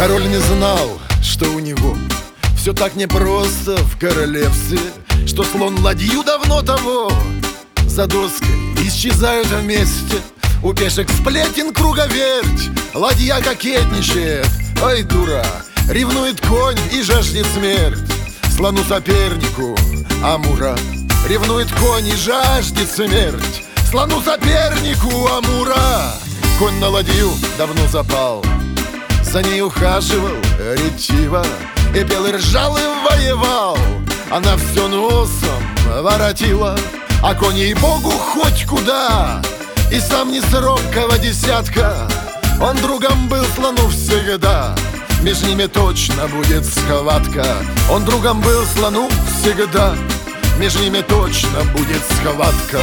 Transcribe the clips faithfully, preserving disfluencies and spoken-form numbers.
Король не знал, что у него все так непросто в королевстве, что слон ладью давно того за доской исчезают вместе. У пешек сплетен круговерть, ладья кокетничает, ой, дура, ревнует конь и жаждет смерть. Слону сопернику Амура ревнует конь и жаждет смерть. Слону сопернику Амура конь на ладью давно запал, за ней ухаживал ретиво, и пел, и ржал, и воевал. Она все носом воротила, а конь, ей-богу, хоть куда. И сам не с робкого десятка, он другом был слону всегда. Меж ними точно будет схватка. Он другом был слону всегда, меж ними точно будет схватка.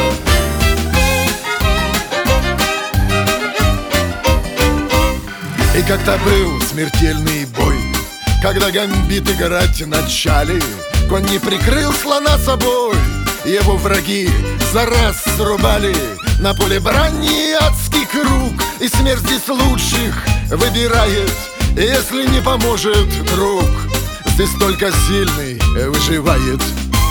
И как-то был смертельный бой, когда гамбит играть начали. Конь не прикрыл слона собой, его враги за раз срубали. На поле брани адский круг, и смерть здесь лучших выбирает. Если не поможет друг, здесь только сильный выживает.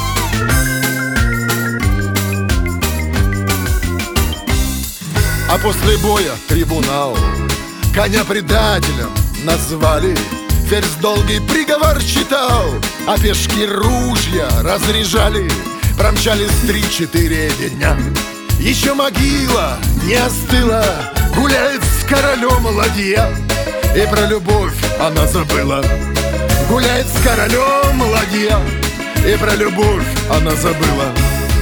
А после боя трибунал коня предателем назвали. Ферзь долгий приговор читал, а пешки ружья разряжали. Промчались три-четыре дня, еще могила не остыла. Гуляет с королем ладья, и про любовь она забыла. Гуляет с королем ладья, и про любовь она забыла.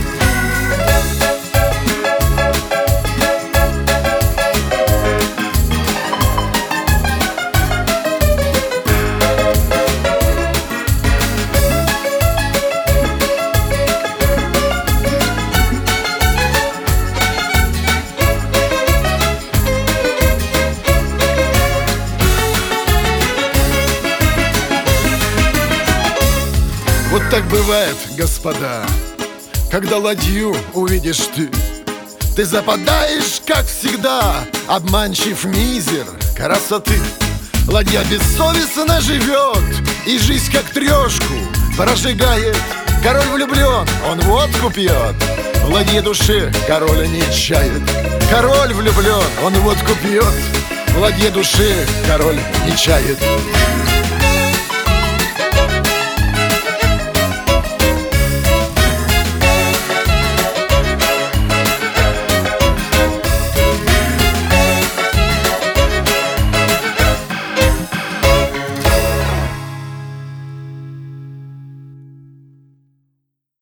Вот так бывает, господа, когда ладью увидишь ты. Ты западаешь, как всегда, обманчив мизер красоты. Ладья бессовестно живет, и жизнь как трешку прожигает. Король влюблен, он водку пьет, в ладье души король не чает. Король влюблен, он водку пьет, в ладье души король не чает.